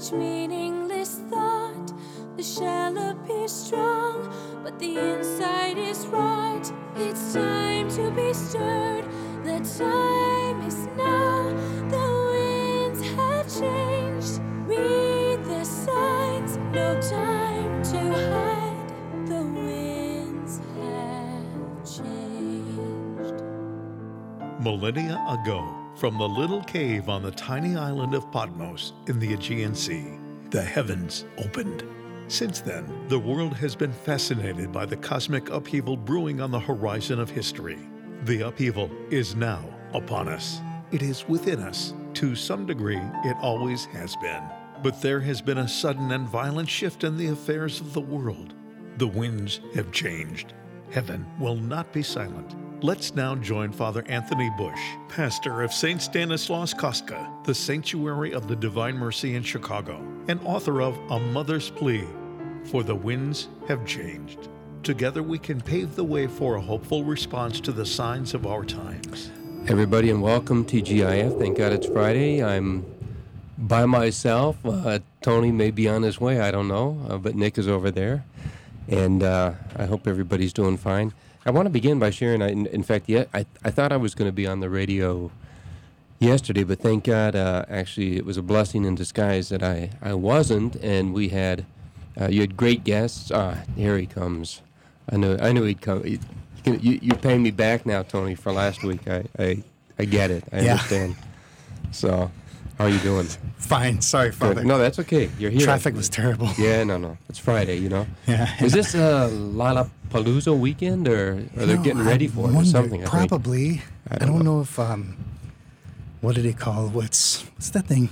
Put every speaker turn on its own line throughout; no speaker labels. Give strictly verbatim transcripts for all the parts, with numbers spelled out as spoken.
such meaningless thought. The shell appears strong, but the inside is rot. It's time to be stirred. The time is now. The winds have changed. Read the signs. No time to hide. The winds have changed.
Millennia ago, from the little cave on the tiny island of Patmos in the Aegean Sea, the heavens opened. Since then, the world has been fascinated by the cosmic upheaval brewing on the horizon of history. The upheaval is now upon us. It is within us. To some degree, it always has been. But there has been a sudden and violent shift in the affairs of the world. The winds have changed. Heaven will not be silent. Let's now join Father Anthony Bush, pastor of Saint Stanislaus Kostka, the Sanctuary of the Divine Mercy in Chicago, and author of A Mother's Plea, For the Winds Have Changed. Together we can pave the way for a hopeful response to the signs of our times.
Everybody, and welcome to T G I F. Thank God it's Friday. I'm by myself. Uh, Tony may be on his way, I don't know, uh, but Nick is over there, and uh, I hope everybody's doing fine. I want to begin by sharing, I, in, in fact, yeah, I, I thought I was going to be on the radio yesterday, but thank God, uh, actually, it was a blessing in disguise that I, I wasn't, and we had, uh, you had great guests. Ah, here he comes. I knew I knew he'd come. He, you, you're paying me back now, Tony, for last week. I, I, I get it. I
yeah.
understand. So, how are you doing?
Fine. Sorry, Father.
Good. No, that's okay. You're here.
Traffic was terrible.
Yeah, no, no. It's Friday, you know.
Yeah.
Is this a Lollapalooza weekend, or are they
no,
getting ready for it or something? I
Probably.
Think? I
I
don't,
don't
know.
know if, um, what do they call, what's, what's that thing?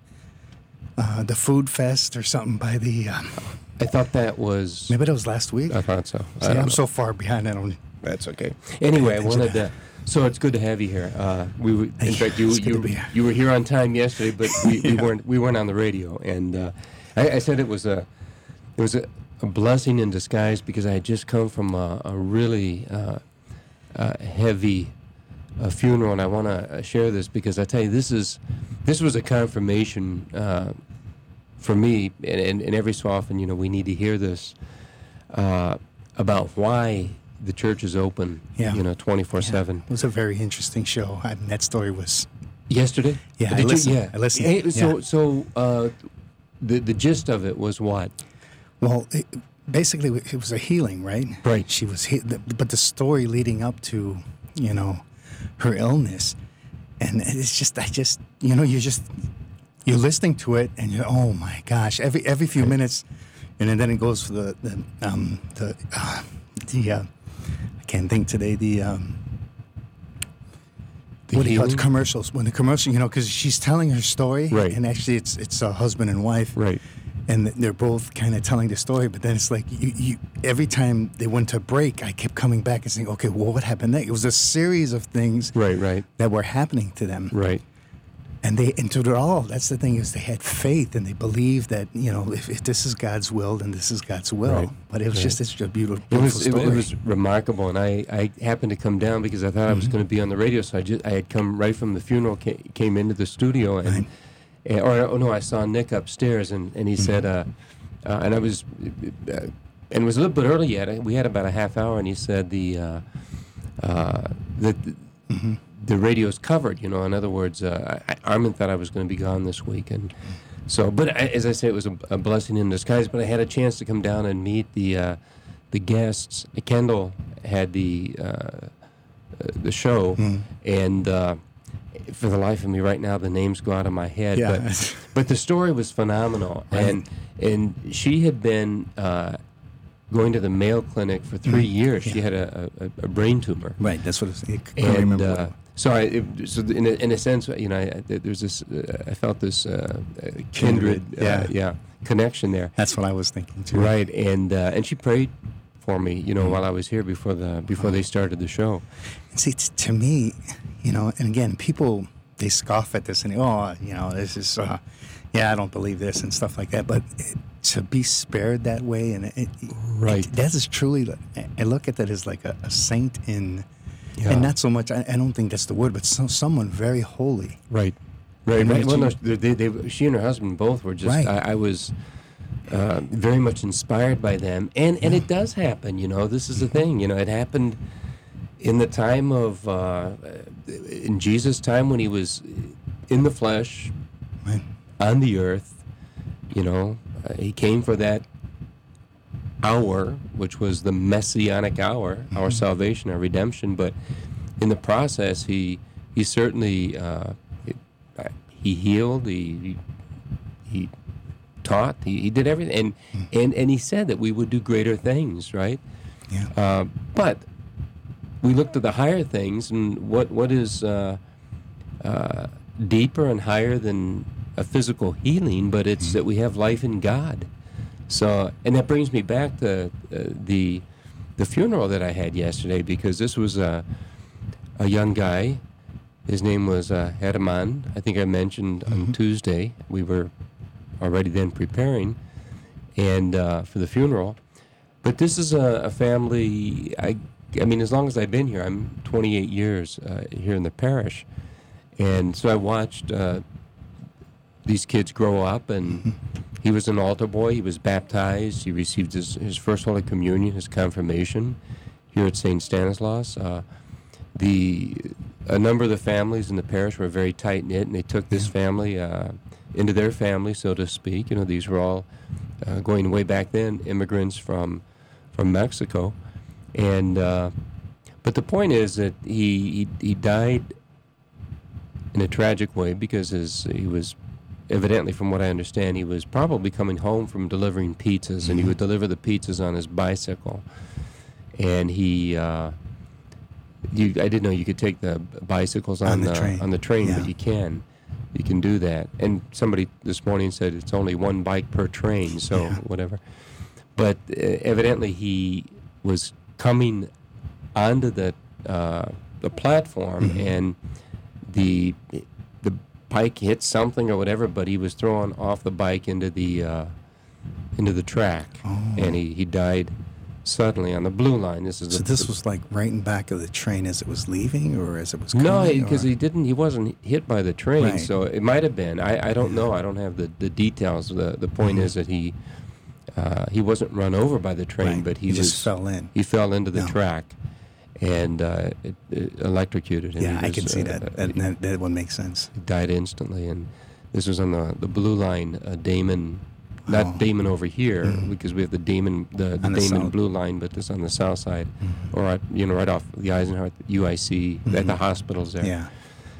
Uh, the Food Fest or something by the... Um,
I thought that was...
Maybe that was last week.
I thought so.
See,
I
I'm
know.
so far behind, I don't...
That's okay. Anyway, I wanted to... So it's good to have you here. Uh, we were, in fact, you you, you were here on time yesterday, but we, we yeah. weren't we weren't on the radio. And uh, I, I said it was a it was a, a blessing in disguise because I had just come from a, a really uh, uh, heavy uh, funeral, and I want to share this because I tell you this is this was a confirmation uh, for me, and, and, and every so often, you know, we need to hear this uh, about why the church is open,
yeah.
you know, twenty-four seven.
Yeah. It was a very interesting show. I mean, that story was...
Yesterday?
Yeah,
Did
I listened.
You? Yeah.
I listened.
Hey, so,
yeah.
so uh, the the gist of it was what?
Well, it, basically, it was a healing, right?
Right.
She was... He- but the story leading up to, you know, her illness, and it's just, I just, you know, you're just, you're listening to it, and you're, oh my gosh, every every few right. minutes, and then it goes for the, the, um, the, uh, the, uh, I can't think today, the, um,
the
what do you call it, commercials, when the commercial, you know, because she's telling her story,
right.
and actually it's it's a husband and wife,
right.
and they're both kind of telling the story, but then it's like, you, you, every time they went to break, I kept coming back and saying, okay, well, what happened next? It was a series of things
right, right.
that were happening to them.
Right.
And they, and to it all, that's the thing, is they had faith, and they believed that, you know, if, if this is God's will, then this is God's will.
Right.
But it was
right.
just such a beautiful,
it
beautiful
was,
story.
It, it was remarkable, and I, I happened to come down because I thought mm-hmm. I was going to be on the radio, so I just I had come right from the funeral, came, came into the studio, and,
right.
and or oh no, I saw Nick upstairs, and, and he mm-hmm. said, uh, uh, and I was, uh, and it was a little bit early yet. We had about a half hour, and he said the, uh, uh, the.
Mm-hmm.
the radio's covered, you know. In other words, uh, I, Armin thought I was going to be gone this week, and so. But I, as I say, it was a, a blessing in disguise. But I had a chance to come down and meet the uh, the guests. Kendall had the uh, uh, the show,
mm.
and uh, for the life of me, right now, the names go out of my head.
Yeah.
But but the story was phenomenal,
right.
and and she had been. Uh, going to the Mayo Clinic for three
mm.
years.
Yeah.
She had a, a, a brain tumor.
Right, that's what it was. I can't
and,
remember.
Uh, so, I, it, so in, a, in a sense, you know, I, there's this, uh, I felt this uh, kindred,
Kindred,
uh,
yeah.
yeah, connection there.
That's what I was thinking, too.
Right, and uh, and she prayed for me, you know, mm. while I was here before the before
oh.
they started the show.
And see, t- to me, you know, and again, people, they scoff at this and, oh, you know, this is, uh, yeah, I don't believe this and stuff like that, but it, to be spared that way, and it,
right,
it, that is truly, I look at that as like a, a saint in,
yeah.
and not so much, I, I don't think that's the word, but so, someone very holy.
Right. Right.
And
right. Well, no,
she-
they, they, they, she and her husband both were just.
Right.
I, I was uh, very much inspired by them, and and it does happen. You know, this is the thing. You know, it happened in the time of uh, in Jesus' time when he was in the flesh,
Right.
on the earth. You know, uh, he came for that hour, which was the messianic hour,
Mm-hmm.
our salvation, our redemption. But in the process, he he certainly uh, he, uh, he healed, he he, he taught, he, he did everything, and,
Mm-hmm.
and and he said that we would do greater things, right?
Yeah.
Uh, but we look to the higher things, and what what is uh, uh, deeper and higher than a physical healing? But it's
Mm-hmm.
that we have life in God. So, and that brings me back to uh, the the funeral that I had yesterday, because this was a a young guy. His name was uh, Herman. I think I mentioned on Tuesday. We were already then preparing, and uh, for the funeral. But this is a, a family. I, I mean, as long as I've been here, I'm twenty-eight years uh, here in the parish, and so I watched uh, these kids grow up. And he was an altar boy. He was baptized. He received his, his first Holy Communion, his confirmation, here at Saint Stanislaus. Uh, the a number of the families in the parish were very tight knit, and they took this family uh, into their family, so to speak. You know, these were all uh, going way back then, immigrants from from Mexico, and uh, but the point is that he, he he died in a tragic way, because his he was evidently, from what I understand, he was probably coming home from delivering pizzas, and he would deliver the pizzas on his bicycle, and he. Uh, You, I didn't know you could take the bicycles on,
On the
the
train.
on the train,
Yeah.
but you can, you can do that. And somebody this morning said it's only one bike per train, so
Yeah.
whatever. But uh, evidently he was coming onto the uh, the platform,
Mm-hmm.
and the the bike hit something or whatever, but he was thrown off the bike into the uh, into the track,
Oh.
and he, he died suddenly on the blue line. This is
So
the,
this
the-
was like right in back of the train as it was leaving, or as it was coming?
No, because
or-
he didn't. He wasn't hit by the train,
Right.
so it might have been. I, I don't know. I don't have the, the details. The the point
Mhm.
is that he uh, he wasn't run over by the train,
Right.
but he,
He
was
just fell in.
He fell into the
Yeah.
track, and uh, it, it electrocuted him.
Yeah,
He
I can
was,
see
uh,
that.
uh,
That,
he
that. That one makes sense.
died instantly, and this was on the the blue line. Uh, Damon. Not
Oh.
Damon over here,
Mhm.
because we have the Damon, the, the
On the
Damon
south.
Blue Line, but this on the south side,
Mhm.
or at, you know, right off the Eisenhower U I C at the
Mhm.
hospitals there.
Yeah.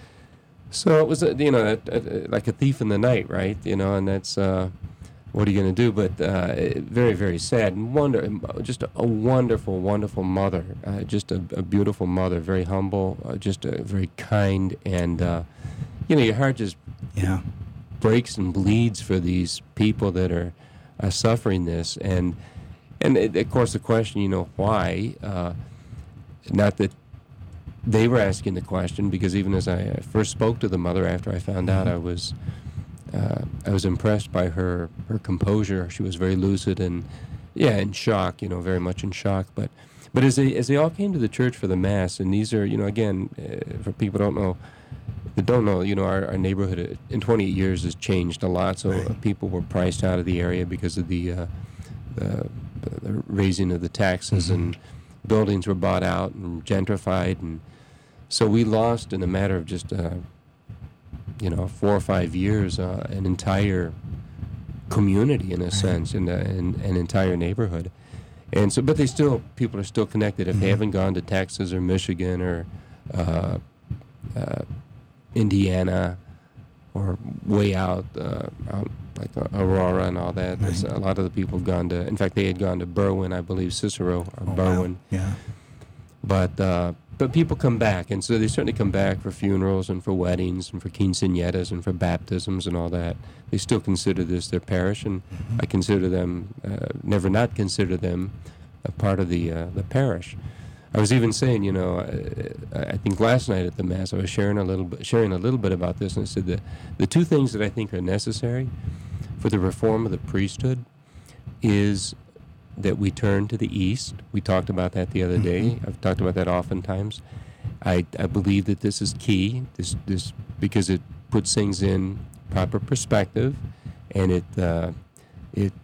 So it was, a, you know, a, a, like a thief in the night, right? You know, and that's uh, what are you going to do? But uh, very, very sad, and wonder, just a, a wonderful, wonderful mother, uh, just a, a beautiful mother, very humble, uh, just a, very kind, and uh, you know, your heart just
Yeah.
breaks and bleeds for these people that are, are suffering this, and and it, of course the question, you know, why? Uh, not that they were asking the question, because even as I first spoke to the mother after I found out, I was uh, I was impressed by her her composure. She was very lucid and yeah, in shock, you know, very much in shock. But but as they as they all came to the church for the mass, and these are, you know, again, uh, for people who don't know. That don't know, you know, our, our neighborhood uh, in twenty-eight years has changed a lot. So uh,
Right.
people were priced out of the area because of the, uh, the, the raising of the taxes,
Mhm.
and buildings were bought out and gentrified, and so we lost in a matter of just, uh, you know, four or five years, uh, an entire community in a sense, in, a, in an entire neighborhood. And so, but they still, people are still connected. If they
Mhm.
haven't gone to Texas or Michigan or uh, uh, Indiana, or way out, uh, out like uh, Aurora and all that. There's
Right.
a lot of the people have gone to. In fact, they had gone to Berwyn, I believe, Cicero or
Oh, wow.
Berwyn.
Yeah.
But uh, but people come back, and so they certainly come back for funerals and for weddings and for quinceañeras and for baptisms and all that. They still consider this their parish, and
Mm-hmm.
I consider them uh, never not consider them a part of the uh, the parish. I was even saying, you know, uh, I think last night at the mass I was sharing a little bit, sharing a little bit about this, and I said that the two things that I think are necessary for the reform of the priesthood is that we turn to the east. We talked about that the other day.
Mhm.
I've talked about that oftentimes. I, I believe that this is key. This this because it puts things in proper perspective, and it uh, it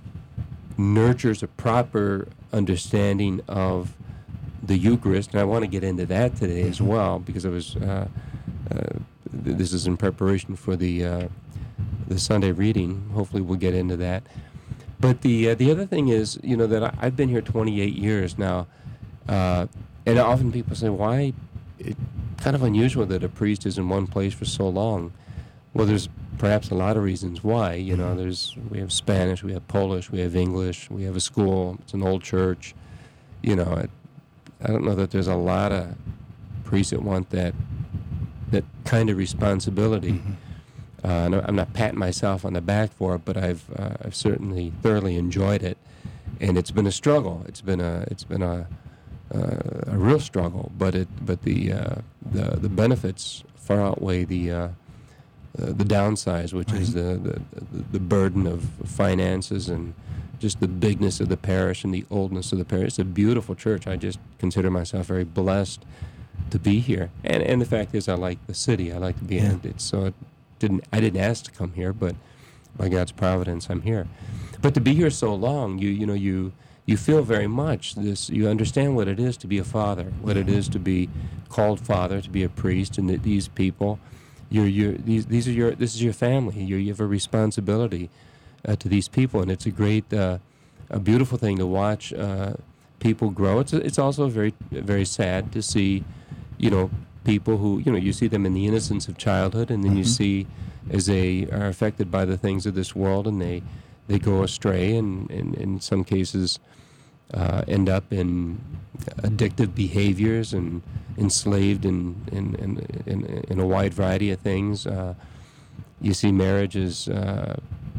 nurtures a proper understanding of the Eucharist. And I want to get into that today as well, because I was uh, uh, th- this is in preparation for the uh, the Sunday reading. Hopefully, we'll get into that. But the uh, the other thing is, you know, that I, I've been here twenty-eight years now, uh, and often people say, why? It's kind of unusual that a priest is in one place for so long. Well, there's perhaps a lot of reasons why. You know, there's we have Spanish, we have Polish, we have English, we have a school. It's an old church. You know, it, I don't know that there's a lot of priests that want that that kind of responsibility. Mm-hmm. Uh, and I'm not patting myself on the back for it, but I've uh, I've certainly thoroughly enjoyed it, and it's been a struggle. It's been a it's been a uh, a real struggle, but it but the uh, the the benefits far outweigh the uh, uh, the downsides, which right. is the, the the burden of finances and just the bigness of the parish and the oldness of the parish. It's a beautiful church. I just consider myself very blessed to be here, and and the fact is, I like the city. I like to be yeah. in it. So. It, Didn't I didn't ask to come here, but by God's providence, I'm here. But to be here so long, you you know you you feel very much this. You understand what it is to be a father, what it is to be called father, to be a priest, and that these people, you're you these these are your this is your family. You you have a responsibility uh, to these people, and it's a great, uh, a beautiful thing to watch uh, people grow. It's it's also very very sad to see, you know. People who, you know, you see them in the innocence of childhood, and then mm-hmm. you see as they are affected by the things of this world, and they, they go astray, and, and in some cases uh, end up in addictive behaviors and enslaved in in, in, in, in a wide variety of things. Uh, you see marriages uh,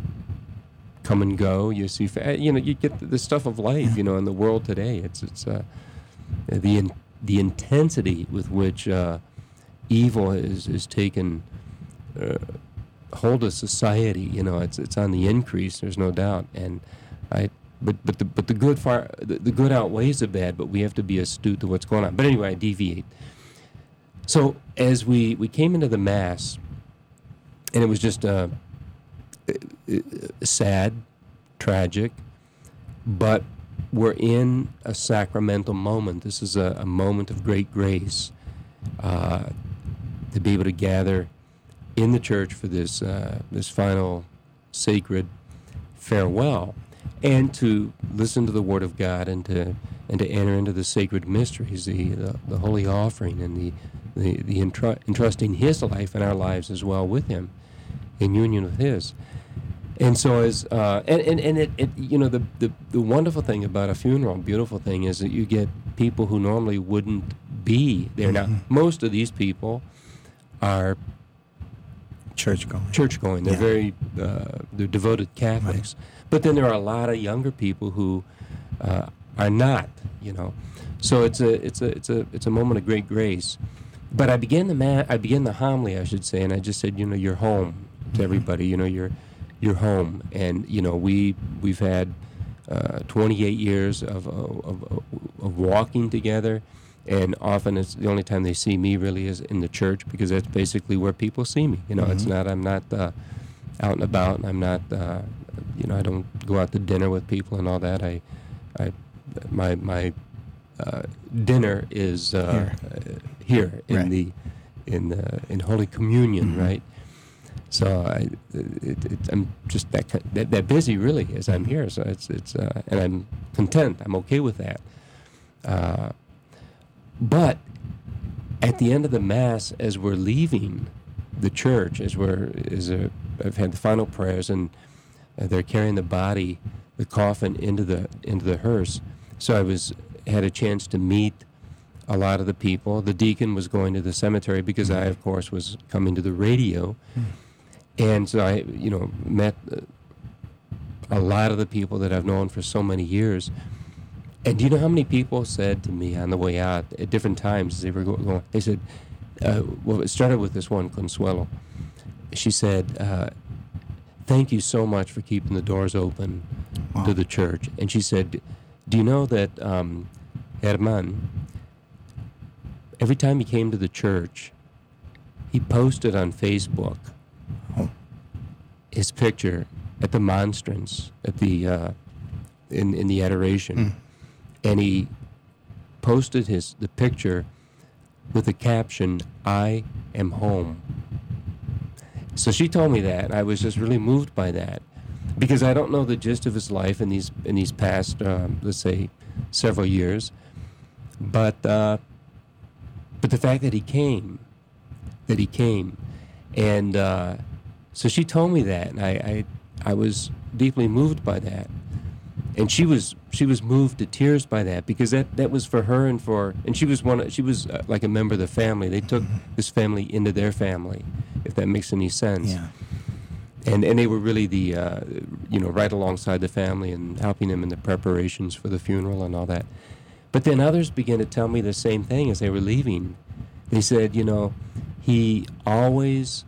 come and go. You see, fa- you know, you get the stuff of life, you know, in the world today. It's it's uh, the in, the intensity with which uh, evil is is taken uh, hold of society, you know, it's it's on the increase. There's no doubt, and I, but but the but the good far the, the good outweighs the bad. But we have to be astute to what's going on. But anyway, I deviate. So as we we came into the Mass, and it was just uh, sad, tragic, but we're in a sacramental moment. This is a, a moment of great grace uh, to be able to gather in the church for this uh, this final sacred farewell, and to listen to the Word of God, and to and to enter into the sacred mysteries, the the, the holy offering, and the the, the entru- entrusting His life and our lives as well with Him, in union with His. And so as uh, and and, and it, it you know the, the the wonderful thing about a funeral, beautiful thing, is that you get people who normally wouldn't be there. Now, most of these people are
church going.
Church going. They're
Yeah.
very uh, they're devoted Catholics. Right. But then there are a lot of younger people who uh, are not. You know, so it's a it's a it's a it's a moment of great grace. But I began the ma- I began the homily, I should say, and I just said, you know, you're home to mm-hmm. everybody. You know, you're. You're home, and you know we we've had uh, twenty-eight years of, of of of walking together, and often it's the only time they see me really is in the church, because that's basically where people see me. You know, mm-hmm. it's not I'm not uh, out and about, and I'm not uh, you know I don't go out to dinner with people and all that. I I my my uh, dinner is uh, here, uh, here in
right.
the in the in Holy Communion, mm-hmm. right? So I, it, it, I'm just that, that that busy really as I'm here. So it's it's uh, and I'm content. I'm okay with that. Uh, but at the end of the Mass, as we're leaving the church, as we're as a, I've had the final prayers, and uh, they're carrying the body, the coffin into the into the hearse. So I was had a chance to meet a lot of the people. The deacon was going to the cemetery because I, of course, was coming to the radio. Mm. And so I, you know, met a lot of the people that I've known for so many years. And do you know how many people said to me on the way out at different times as they were going, they said, uh, well, it started with this one, Consuelo. She said, uh, thank you so much for keeping the doors open wow. to the church. And she said, do you know that um, Herman, every time he came to the church, he posted on Facebook his picture at the monstrance, at the uh, in in the adoration,
Mm.
and he posted his the picture with the caption, "I am home." So she told me that, and I was just really moved by that, because I don't know the gist of his life in these in these past, um, let's say, several years, but uh, but the fact that he came, that he came, and uh, so she told me that, and I, I I was deeply moved by that, and she was she was moved to tears by that, because that, that was for her and for and she was one she was uh, like a member of the family. They took this family into their family, if that makes any sense.
Yeah.
And and they were really the uh, you know right alongside the family and helping them in the preparations for the funeral and all that. But then others began to tell me the same thing as they were leaving. They said, you know, he always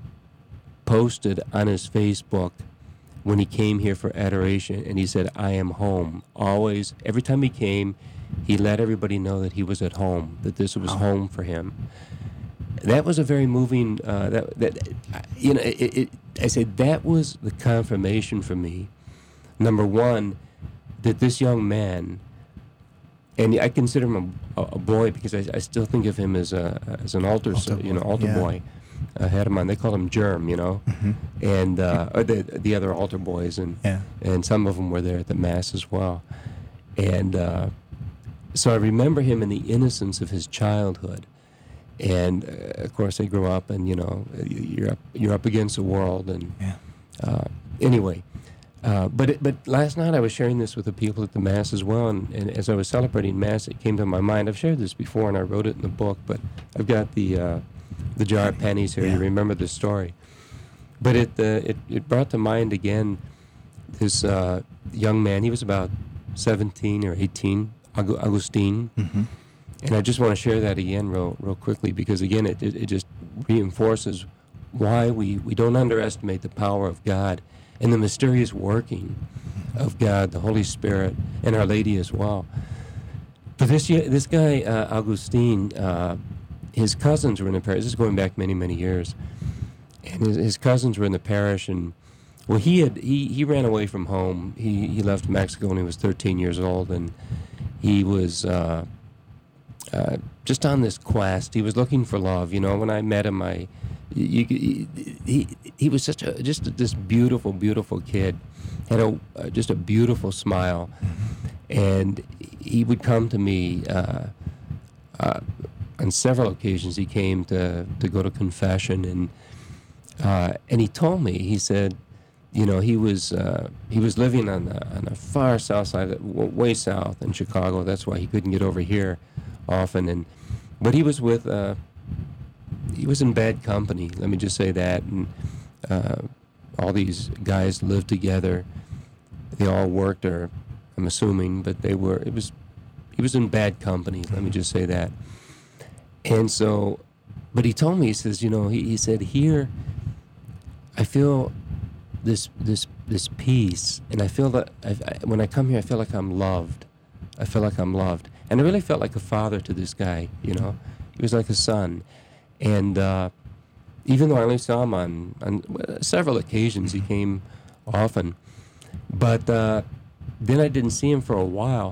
posted on his Facebook when he came here for adoration, and he said, "I am home." Always, every time he came, he let everybody know that he was at home, that this was
Oh.
home for him. That was a very moving. Uh, that that you know, it, it, I said that was the confirmation for me. Number one, that this young man, and I consider him a, a boy because I, I still think of him as a as an altar,
Altar
you know,
boy,
altar
yeah.
boy. I had him on. They called him Germ, you know,
Mhm.
and uh, or the the other altar boys, and
Yeah.
and some of them were there at the mass as well, and uh, so I remember him in the innocence of his childhood, and uh, of course they grew up, and you know, you're up you're up against the world, and
Yeah.
uh, anyway. Uh, but it, but last night I was sharing this with the people at the Mass as well, and, and as I was celebrating Mass, it came to my mind. I've shared this before, and I wrote it in the book, but I've got the uh, the jar of pennies here.
Yeah.
You remember the story, but it uh, it it brought to mind again this uh, young man. He was about seventeen or eighteen, Agu- Agustin,
Mm-hmm.
and I just want to share that again real real quickly, because again it it, it just reinforces why we, we don't underestimate the power of God and the mysterious working of God, the Holy Spirit, and Our Lady as well. But this ye- this guy, uh, Augustine, uh, his cousins were in the parish. This is going back many, many years. And his, his cousins were in the parish, and, well, he had he, he ran away from home. He, he left Mexico when he was thirteen years old, and he was uh, uh, just on this quest. He was looking for love. You know, when I met him, I... You, you, he he was such a just this beautiful beautiful kid, had a uh, just a beautiful smile, and he would come to me uh, uh, on several occasions. He came to to go to confession, and uh, and he told me, he said, you know, he was uh, he was living on the on the far south side, of, way south in Chicago. That's why he couldn't get over here often, and but he was with. Uh, He was in bad company, let me just say that, and uh, all these guys lived together. They all worked, or I'm assuming, but they were, it was, he was in bad company, let me just say that. And so, but he told me, he says, you know, he, he said, here, I feel this this this peace, and I feel that, I, I, when I come here, I feel like I'm loved. I feel like I'm loved. And I really felt like a father to this guy, you know. He was like a son. And uh, even though I only saw him on, on several occasions, he came often. But uh, then I didn't see him for a while.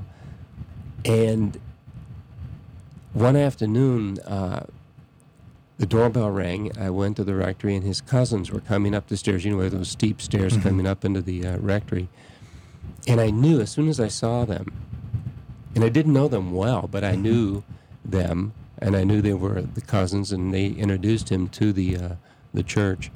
And one afternoon, uh, the doorbell rang. I went to the rectory, and his cousins were coming up the stairs. You know, those steep stairs
Mm-hmm.
coming up into the uh, rectory. And I knew as soon as I saw them, and I didn't know them well, but I knew them. And I knew they were the cousins, and they introduced him to the uh, the church.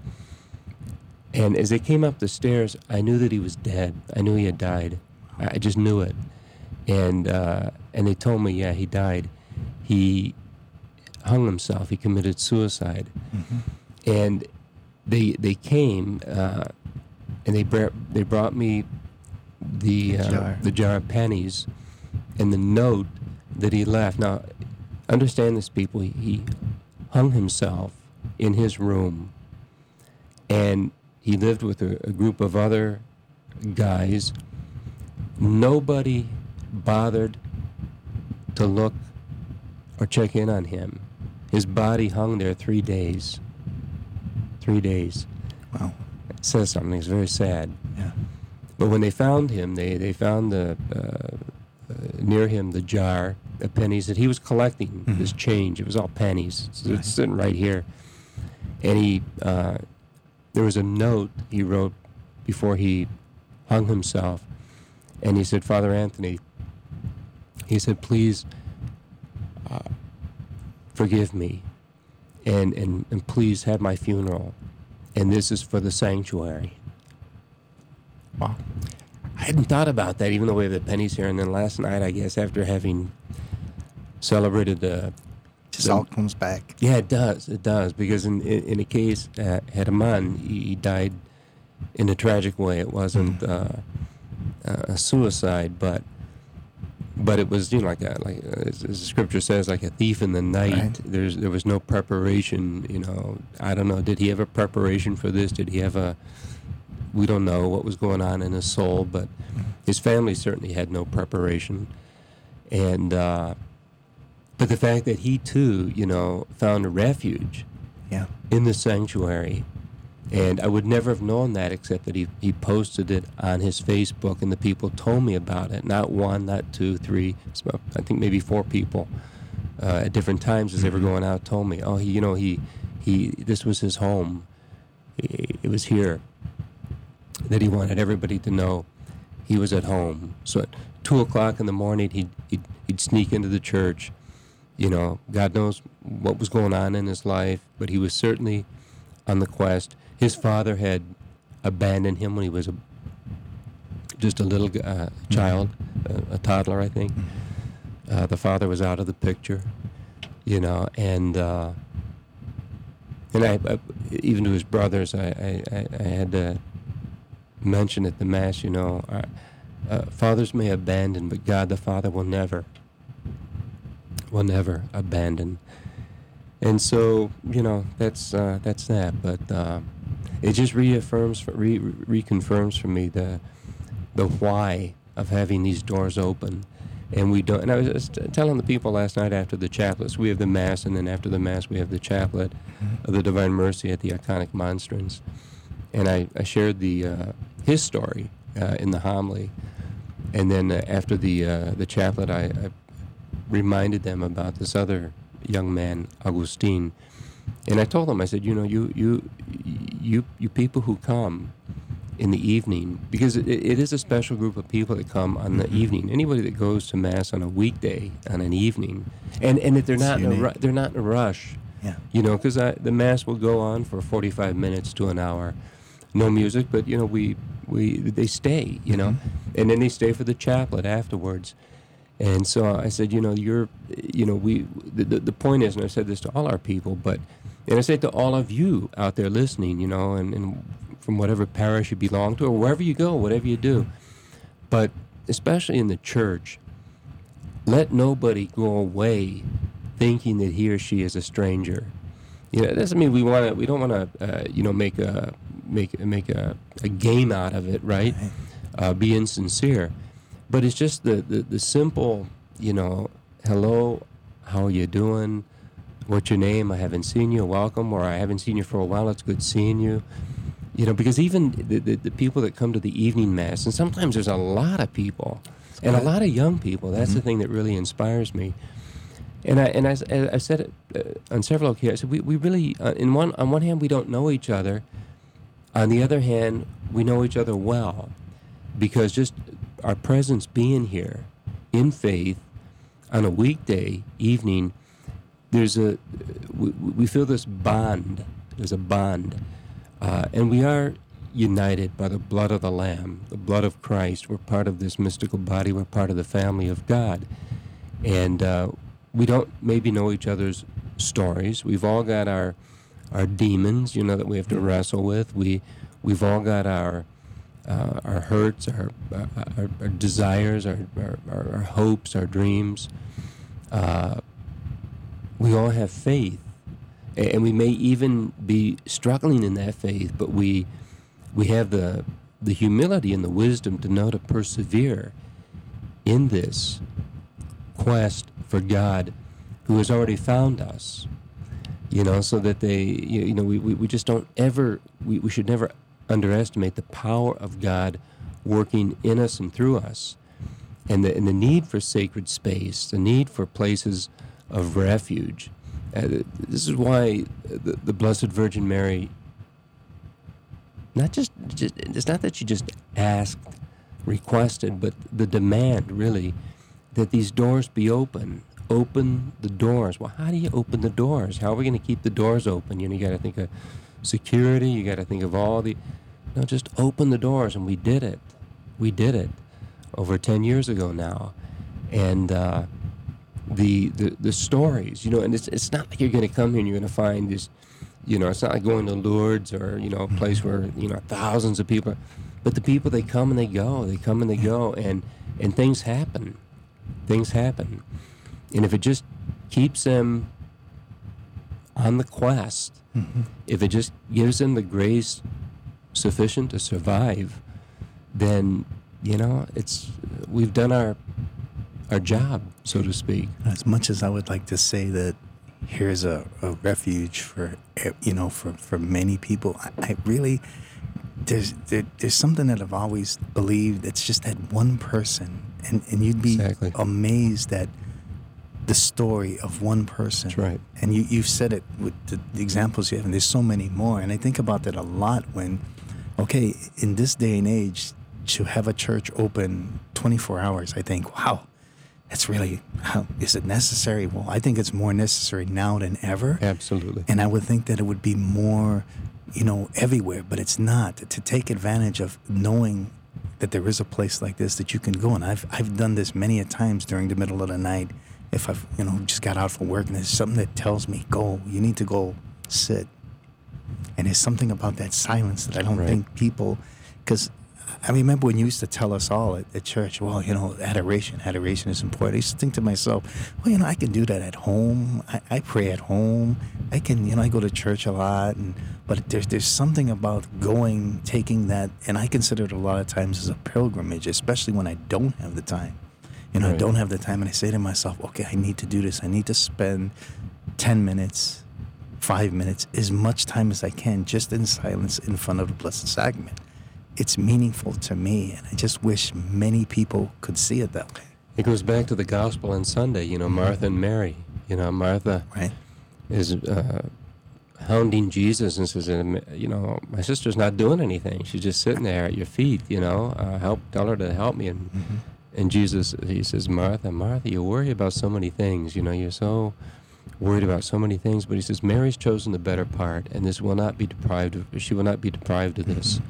And as they came up the stairs, I knew that he was dead. I knew he had died. I I just knew it. And uh, and they told me, yeah, he died. He hung himself. He committed suicide.
Mm-hmm.
And they they came uh, and they br- they brought me the
The
uh,
jar.
the jar of pennies and the note that he left. Now, understand this, people. He, he hung himself in his room, and he lived with a, a group of other guys. Nobody bothered to look or check in on him. His body hung there three days three days.
Wow.
It says something. It's very sad.
Yeah.
But when they found him, they, they found the uh, uh, near him the jar of pennies that he was collecting,
Mhm.
this change. It was all pennies. So
Right.
it's sitting right here. And he, uh, there was a note he wrote before he hung himself. And he said, Father Anthony, he said, please uh, forgive me and, and, and please have my funeral. And this is for the sanctuary.
Wow.
I hadn't thought about that, even though we have the pennies here. And then last night, I guess, after having celebrated the...
Just
the-
all comes back.
Yeah, it does. It does. Because in in, in a case, uh, Herman, he, he died in a tragic way. It wasn't uh, a suicide, but but it was, you know, like a, like as, as the scripture says, like a thief in the night.
Right.
There's there was no preparation. You know, I don't know. Did he have a preparation for this? Did he have a? We don't know what was going on in his soul, but his family certainly had no preparation, and. Uh, But the fact that he, too, you know, found a refuge
Yeah.
in the sanctuary, and I would never have known that except that he, he posted it on his Facebook, and the people told me about it. Not one, not two, three, I think maybe four people uh, at different times as they were going out told me, oh, he, you know, he, he, this was his home. It was here that he wanted everybody to know he was at home. So at two o'clock in the morning, he'd, he'd, he'd sneak into the church. You know, God knows what was going on in his life, but he was certainly on the quest. His father had abandoned him when he was a, just a little uh, child, a, a toddler, I think. Uh, the father was out of the picture, you know, and uh, and I, I, even to his brothers, I, I, I had to mention at the Mass, you know, uh, uh, fathers may abandon, but God the Father will never. will never abandon. And so, you know, that's uh, that's that. But uh, it just reaffirms, re- reconfirms for me the the why of having these doors open. And we don't. And I was just telling the people last night after the chaplets, we have the Mass, and then after the Mass we have the chaplet of the Divine Mercy at the iconic monstrance. And I, I shared the uh, his story uh, in the homily. And then uh, after the uh, the chaplet, I, I reminded them about this other young man, Augustine, and I told them, I said, you know, you you you you people who come in the evening, because it, it is a special group of people that come on the mm-hmm. evening. Anybody that goes to Mass on a weekday on an evening, and and if they're not in a ru- they're not in a rush,
yeah,
you know, because the Mass will go on for forty-five minutes to an hour, no music, but you know we we they stay, you know, mm-hmm. and then they stay for the chaplet afterwards. And so I said, you know, you're, you know, we, the, the, the point is, and I've said this to all our people, but, and I said to all of you out there listening, you know, and, and from whatever parish you belong to, or wherever you go, whatever you do, but especially in the church, let nobody go away thinking that he or she is a stranger. You know, it doesn't mean we want to, we don't want to, uh, you know, make a, make, make a, a game out of it, right? Uh, be insincere. But it's just the, the, the simple, you know, hello, how are you doing? What's your name? I haven't seen you. Welcome. Or I haven't seen you for a while. It's good seeing you. You know, because even the, the, the people that come to the evening Mass, and sometimes there's a lot of people, and a lot of young people. That's mm-hmm. the thing that really inspires me. And I and I, I said it uh, on several occasions. I said we, we really, uh, in one on one hand, we don't know each other. On the other hand, we know each other well, because just our presence being here in faith on a weekday evening, there's a we, we feel this bond. There's a bond, uh, and we are united by the blood of the Lamb, the blood of Christ. We're part of this mystical body. We're part of the family of God, and uh, we don't maybe know each other's stories. We've all got our our demons, you know, that we have to wrestle with. We we've all got our Uh, our hurts, our, our, our desires, our, our, our hopes, our dreams. Uh, we all have faith, and we may even be struggling in that faith, but we we have the the humility and the wisdom to know to persevere in this quest for God, who has already found us. You know, so that they, you, you know, we, we, we just don't ever, we, we should never underestimate the power of God working in us and through us, and the, and the need for sacred space, the need for places of refuge. Uh, this is why the, the Blessed Virgin Mary, not just, just, it's not that she just asked, requested, but the demand, really, that these doors be open. Open the doors. Well, how do you open the doors? How are we going to keep the doors open? You know, you got to think of security. You got to think of all the... No, just open the doors, and we did it. We did it over ten years ago now. And uh, the, the the stories, you know, and it's it's not like you're going to come here and you're going to find this, you know, it's not like going to Lourdes or, you know, a place where, you know, thousands of people... But the people, they come and they go. They come and they go, and, and things happen. Things happen. And if it just keeps them on the quest, mm-hmm. if it just gives them the grace sufficient to survive, then, you know, it's we've done our our job, so to speak.
As much as I would like to say that here's a, a refuge for, you know, for, for many people, I, I really, there's there, there's something that I've always believed. It's just that one person, and, and you'd be
exactly.
amazed at the story of one person.
That's right.
And you, you've said it with the, the examples you have, and there's so many more. And I think about that a lot when, okay, in this day and age, to have a church open twenty-four hours, I think, wow, that's really, how, is it necessary? Well, I think it's more necessary now than ever.
Absolutely.
And I would think that it would be more, you know, everywhere, but it's not. To take advantage of knowing that there is a place like this that you can go. And I've I've done this many a times during the middle of the night. If I've, you know, just got out for work and there's something that tells me, go, you need to go sit. And there's something about that silence that I don't
right.
think people, because I remember when you used to tell us all at, at church, well, you know, adoration, adoration is important. I used to think to myself, well, you know, I can do that at home. I, I pray at home. I can, you know, I go to church a lot. And but there's, there's something about going, taking that, and I consider it a lot of times as a pilgrimage, especially when I don't have the time. You know, right. I don't have the time, and I say to myself, okay, I need to do this. I need to spend ten minutes, five minutes, as much time as I can, just in silence in front of the Blessed Sacrament. It's meaningful to me, and I just wish many people could see it that way.
It goes back to the gospel on Sunday, you know, Martha and Mary. You know, Martha
right.
is uh, hounding Jesus and says, you know, my sister's not doing anything. She's just sitting there at your feet, you know, uh, help, tell her to help me. And mm-hmm. And Jesus, he says, Martha, Martha, you worry about so many things. You know, you're so worried about so many things. But he says, Mary's chosen the better part, and this will not be deprived of, she will not be deprived of this.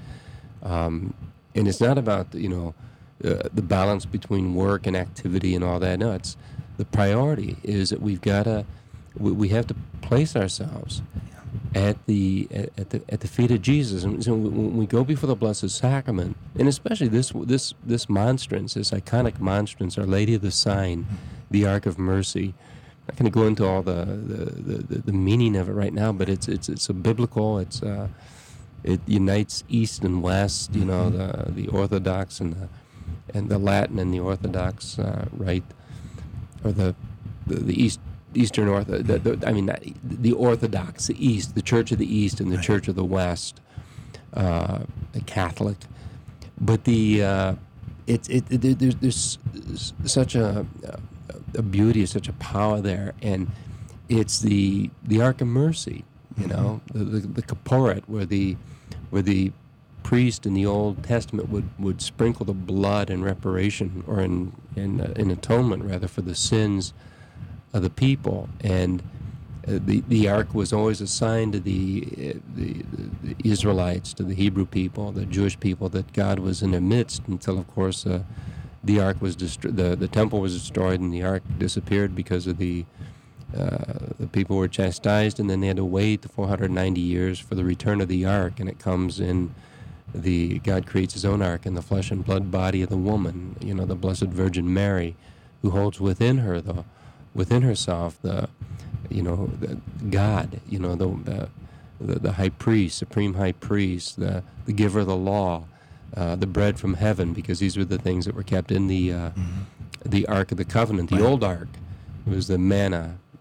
Um, and it's not about, you know, uh, the balance between work and activity and all that. No, it's the priority is that we've got to, we, we have to place ourselves at the at the at the feet of Jesus. And so when we go before the Blessed Sacrament, and especially this this this monstrance, this iconic monstrance, Our Lady of the Sign, the Ark of Mercy. I'm not going to go into all the the, the, the meaning of it right now, but it's it's it's a biblical. It's uh, it unites East and West. You know, the the Orthodox and the and the Latin and the Orthodox uh, rite, or the the, the East. Eastern Ortho, the, the, I mean, the Orthodox, the East, the Church of the East and the right. Church of the West, uh, the Catholic. But the uh, it, it, it there's, there's such a, a beauty, such a power there, and it's the the Ark of Mercy, you know, the the, the Kaporet, where the where the priest in the Old Testament would, would sprinkle the blood in reparation or in in, uh, in atonement rather for the sins of the people. And uh, the the ark was always assigned to the, uh, the the Israelites, to the Hebrew people, the Jewish people, that God was in their midst until, of course, uh, the ark was destro- the the temple was destroyed and the ark disappeared because of the uh, the people were chastised, and then they had to wait the four hundred ninety years for the return of the ark, and it comes in the God creates His own ark in the flesh and blood body of the woman, you know, the Blessed Virgin Mary, who holds within her the within herself the, you know, the God, you know, the, the the high priest, supreme high priest, the the giver of the law, uh, the bread from heaven, because these were the things that were kept in the uh, mm-hmm. the Ark of the Covenant, the right. old Ark. It was the manna,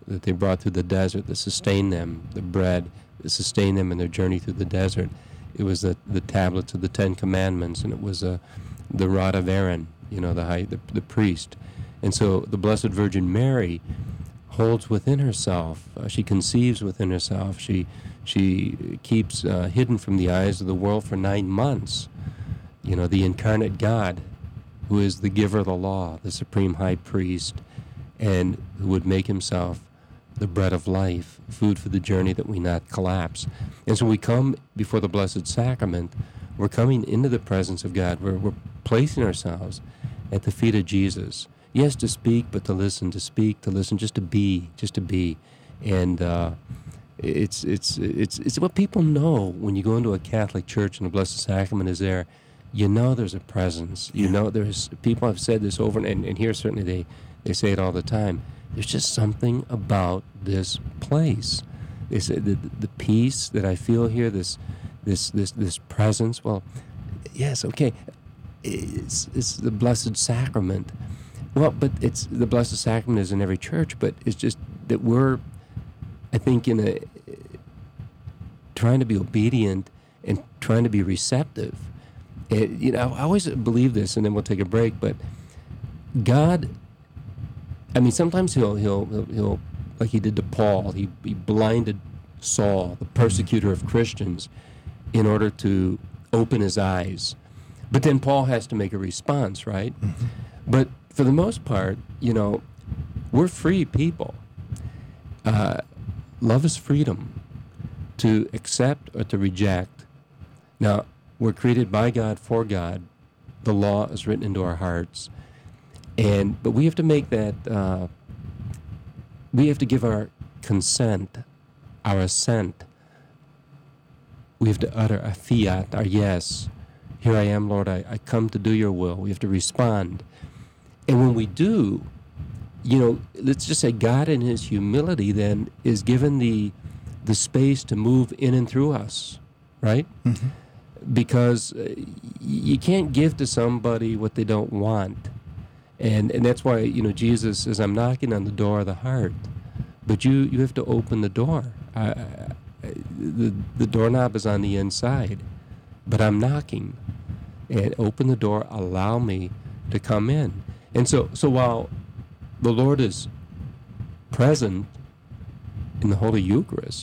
that they brought through the desert that sustained them, the bread that sustained them in their journey through the desert. It was the, the tablets of the Ten Commandments, and it was uh, the rod of Aaron, you know, the, high, the the priest. And so the Blessed Virgin Mary holds within herself, uh, she conceives within herself, she she keeps uh, hidden from the eyes of the world for nine months, you know, the incarnate God, who is the giver of the law, the supreme high priest, and who would make himself the bread of life, food for the journey that we not collapse. And so we come before the Blessed Sacrament, we're coming into the presence of God, we're, we're placing ourselves at the feet of Jesus. Yes, to speak, but to listen, to speak, to listen, just to be, just to be. And uh, it's, it's, it's, it's what people know when you go into a Catholic church and the Blessed Sacrament is there. You know there's a presence. You know there's, people have said this over, and, and here certainly they, they say it all the time. There's just something about this place. They say the, the peace that I feel here, this, this, this, this presence. Well, yes, okay, it's, it's the Blessed Sacrament. Well, but it's the Blessed Sacrament is in every church, but it's just that we're, I think, in a trying to be obedient and trying to be receptive. It, you know, I always believe this, and then we'll take a break. But God, I mean, sometimes he'll he'll he'll, he'll like he did to Paul. He, he blinded Saul, the persecutor of Christians, in order to open his eyes. But then Paul has to make a response, right? Mm-hmm. But for the most part, you know, we're free people. Uh, love is freedom to accept or to reject. Now, we're created by God, for God. The law is written into our hearts. And but we have to make that, uh, we have to give our consent, our assent. We have to utter a fiat, our yes. Here I am, Lord, I, I come to do your will. We have to respond. And when we do, you know, let's just say God in his humility then is given the the space to move in and through us, right? Mm-hmm. Because uh, you can't give to somebody what they don't want. And and that's why, you know, Jesus says, I'm knocking on the door of the heart. But you, you have to open the door. I, I, the, the doorknob is on the inside. But I'm knocking. And open the door, allow me to come in. And so, so while the Lord is present in the Holy Eucharist,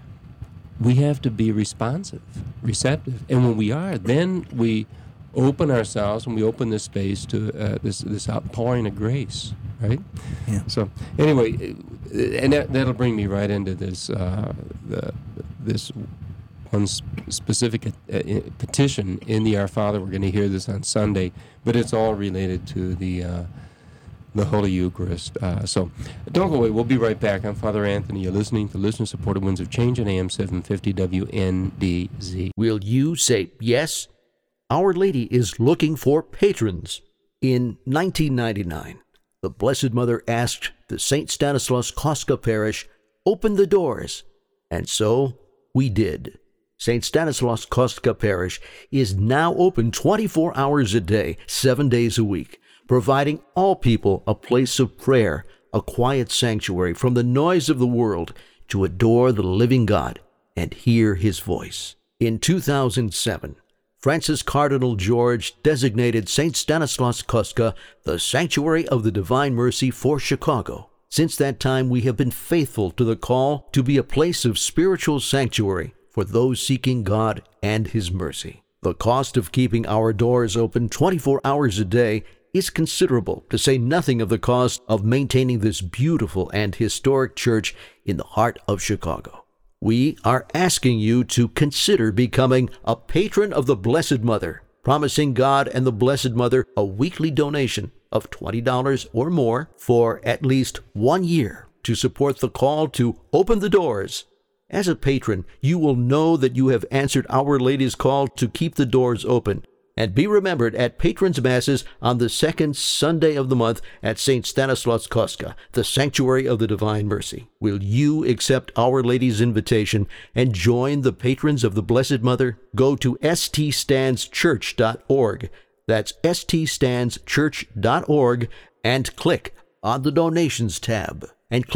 we have to be responsive, receptive. And when we are, then we open ourselves and we open this space to uh, this this outpouring of grace, right? Yeah. So anyway, and that, that'll bring me right into this uh, the, this one sp- specific uh, petition in the Our Father. We're going to hear this on Sunday, but it's all related to the uh, the Holy Eucharist. Uh, so don't go away. We'll be right back. I'm Father Anthony. You're listening to Listener-Supported Winds of Change on A M seven fifty W N D Z.
Will you say yes? Our Lady is looking for patrons. In nineteen ninety-nine, the Blessed Mother asked the Saint Stanislaus Kostka Parish, open the doors. And so we did. Saint Stanislaus Kostka Parish is now open twenty-four hours a day, seven days a week, providing all people a place of prayer, a quiet sanctuary from the noise of the world to adore the living God and hear his voice. In two thousand seven, Francis Cardinal George designated Saint Stanislaus Kostka the Sanctuary of the Divine Mercy for Chicago. Since that time, we have been faithful to the call to be a place of spiritual sanctuary for those seeking God and his mercy. The cost of keeping our doors open twenty-four hours a day is considerable, to say nothing of the cost of maintaining this beautiful and historic church in the heart of Chicago. We are asking you to consider becoming a patron of the Blessed Mother, promising God and the Blessed Mother a weekly donation of twenty dollars or more for at least one year to support the call to open the doors. As a patron, you will know that you have answered Our Lady's call to keep the doors open. And be remembered at Patrons' Masses on the second Sunday of the month at Saint Stanislaus Kostka, the Sanctuary of the Divine Mercy. Will you accept Our Lady's invitation and join the patrons of the Blessed Mother? Go to s t stands church dot org. That's s t stands church dot org and click on the Donations tab and click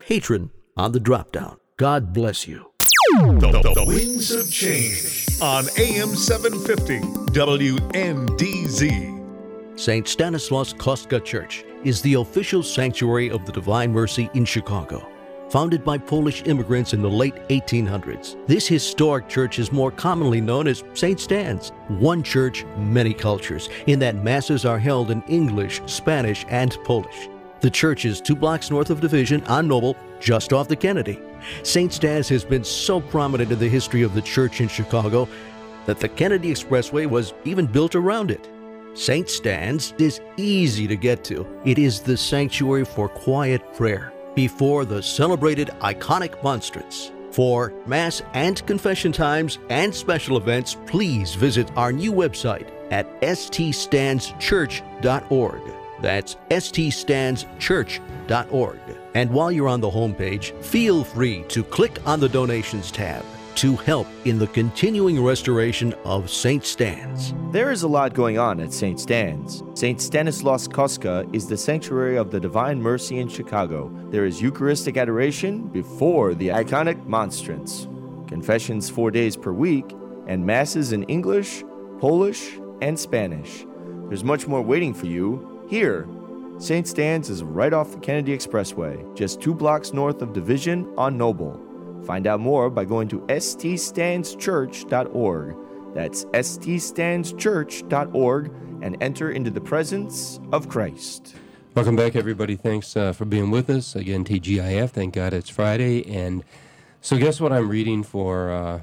patron on the drop-down. God bless you.
The, the, the Winds of Change on A M seven fifty W N D Z.
Saint Stanislaus Kostka Church is the official sanctuary of the Divine Mercy in Chicago. Founded by Polish immigrants in the late eighteen hundreds, this historic church is more commonly known as Saint Stan's. One church, many cultures, in that masses are held in English, Spanish, and Polish. The church is two blocks north of Division on Noble, just off the Kennedy. Saint Stan's has been so prominent in the history of the church in Chicago that the Kennedy Expressway was even built around it. Saint Stan's is easy to get to. It is the sanctuary for quiet prayer before the celebrated iconic monstrance. For Mass and confession times and special events, please visit our new website at s t stands church dot org. That's s t stands church dot org. And while you're on the homepage, feel free to click on the Donations tab to help in the continuing restoration of Saint Stan's.
There is a lot going on at Saint Stan's. Saint Stanislaus Kostka is the sanctuary of the Divine Mercy in Chicago. There is Eucharistic adoration before the iconic monstrance, confessions four days per week, and masses in English, Polish, and Spanish. There's much more waiting for you here. Saint Stan's is right off the Kennedy Expressway, just two blocks north of Division on Noble. Find out more by going to s t stands church dot org. That's s t stands church dot org and enter into the presence of Christ.
Welcome back, everybody. Thanks uh, for being with us. Again, T G I F, thank God it's Friday. And so guess what I'm reading for uh,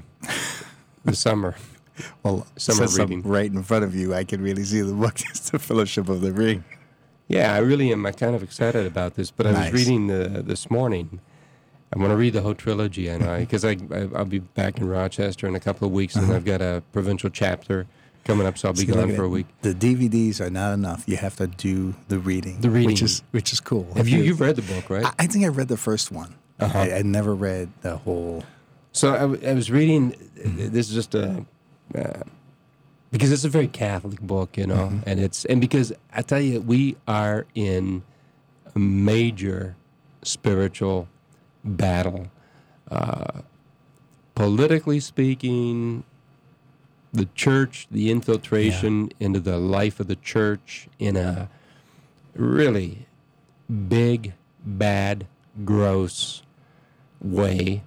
the summer?
Well,
Summer
since
reading.
I'm right in front of you, I can really see the book. It's the Fellowship of the Ring.
Yeah, I really am. I'm kind of excited about this. But I
Nice.
was reading the, this morning. I want to read the whole trilogy, I know, because I, I, I'll be back in Rochester in a couple of weeks, and
Uh-huh.
I've got a provincial chapter coming up, so I'll be
See, look
gone
at
for a
it.
week.
The D V Ds are not enough. You have to do the reading.
The reading.
Which is, which is cool.
Have you, you've read the book, right?
I, I think I read the first one.
Uh-huh.
I, I never read the whole.
So I, w- I was reading, this is just a, uh, because it's a very Catholic book, you know, and it's, and because I tell you, we are in a major spiritual battle. Uh, politically speaking, the church, the infiltration into the life of the church in a really big, bad, gross way.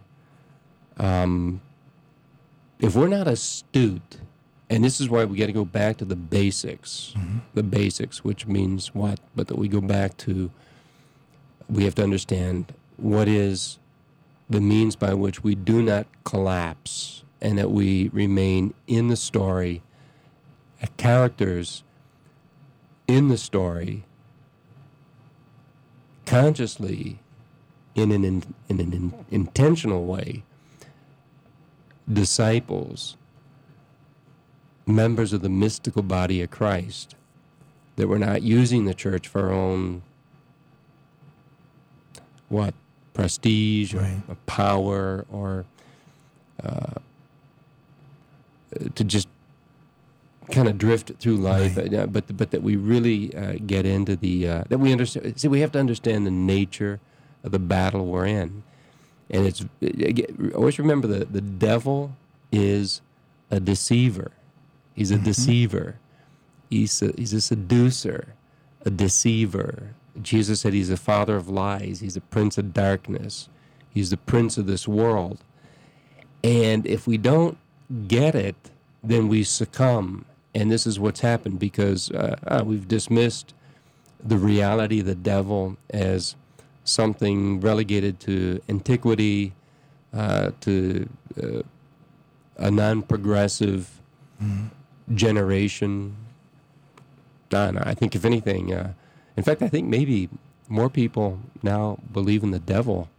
Um, if we're not astute, and this is why we got to go back to the basics,
Mm-hmm.
the basics, which means what? But that we go back to, we have to understand what is the means by which we do not collapse and that we remain in the story, uh, characters in the story, consciously, in an, in, in an in, intentional way, disciples, members of the mystical body of Christ, that we're not using the church for our own, what, prestige or,
Right.
or power or uh, to just kind of drift through life,
Right.
uh, but but that we really uh, get into the uh, that we understand. See, we have to understand the nature of the battle we're in, and it's uh, always remember the the devil is a deceiver. He's a
Mm-hmm.
deceiver. He's a, he's a seducer, a deceiver. Jesus said he's the father of lies. He's a prince of darkness. He's the prince of this world. And if we don't get it, then we succumb. And this is what's happened because uh, uh, we've dismissed the reality of the devil as something relegated to antiquity, uh, to uh, a non-progressive mm-hmm. generation. No, no, I think if anything, uh, in fact, I think maybe more people now believe in the devil.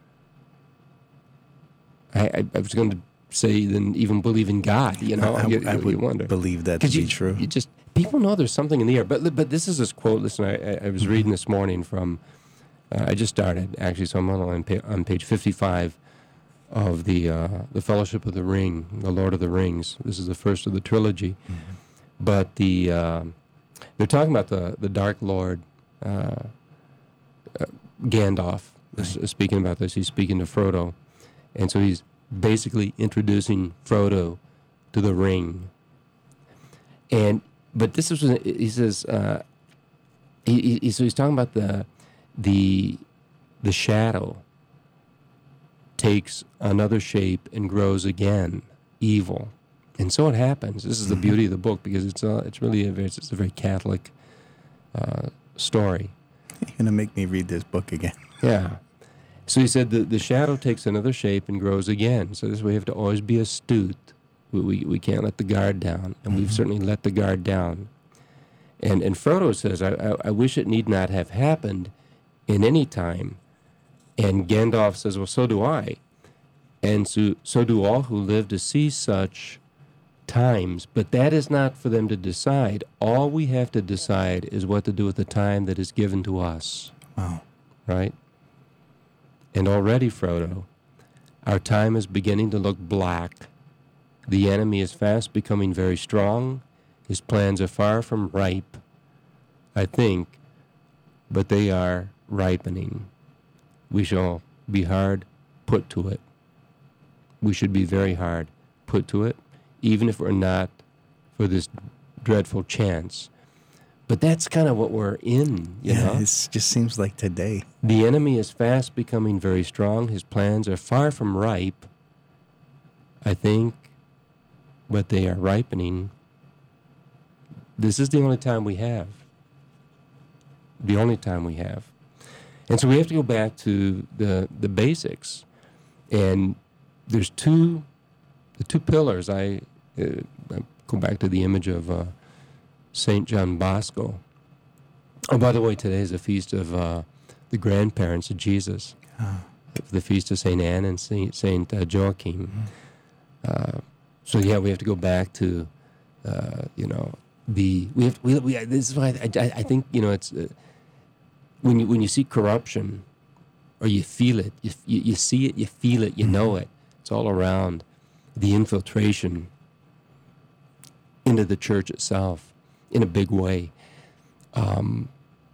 I, I, I was going to say than even believe in God. You know,
I,
you,
I
you
would
wonder.
believe that to
Because
be
you,
true.
you just people know there's something in the air. But but this is this quote. Listen, I, I, I was
Mm-hmm.
reading this morning from. Uh, I just started actually, so I'm on pa- on page fifty-five of the uh, the Fellowship of the Ring, the Lord of the Rings. This is the first of the trilogy,
Mm-hmm.
but the uh, they're talking about the the Dark Lord, uh, uh, Gandalf, This, uh, speaking about this, he's speaking to Frodo. And so he's basically introducing Frodo to the ring. And, but this is, he says, uh, he, he, so he's talking about the, the, the shadow takes another shape and grows again, evil. And so it happens. This is the beauty of the book, because it's a, it's really a very, it's a very Catholic uh, story.
You're going to make me read this book again.
Yeah. So he said the, the shadow takes another shape and grows again. So this way we have to always be astute. We, we, we can't let the guard down. And we've certainly let the guard down. And and Frodo says, I, I, I wish it need not have happened in any time. And Gandalf says, well, so do I. And so, so do all who live to see such times. But that is not for them to decide. All we have to decide is what to do with the time that is given to us.
Wow.
Right? And already, Frodo, our time is beginning to look black. The enemy is fast becoming very strong. His plans are far from ripe, I think, but they are ripening. We shall be hard put to it. We should be very hard put to it, even if we're not for this dreadful chance. But that's kind of what we're in, you
yeah,
know?
it just seems like today.
The enemy is fast becoming very strong. His plans are far from ripe, I think, but they are ripening. This is the only time we have. The only time we have. And so we have to go back to the the basics. And there's two, the two pillars. I, uh, I go back to the image of uh, Saint John Bosco. Oh, by the way, today is the feast of uh, the grandparents of Jesus.
Ah.
The feast of Saint Anne and Saint Saint uh, Joachim. Mm-hmm. Uh, so yeah, we have to go back to, uh, you know, the we have we, we this is why I, I, I think you know it's uh, when you when you see corruption, or you feel it, you you, you see it, you feel it, you mm-hmm. know it. It's all around. The infiltration into the church itself in a big way. Um,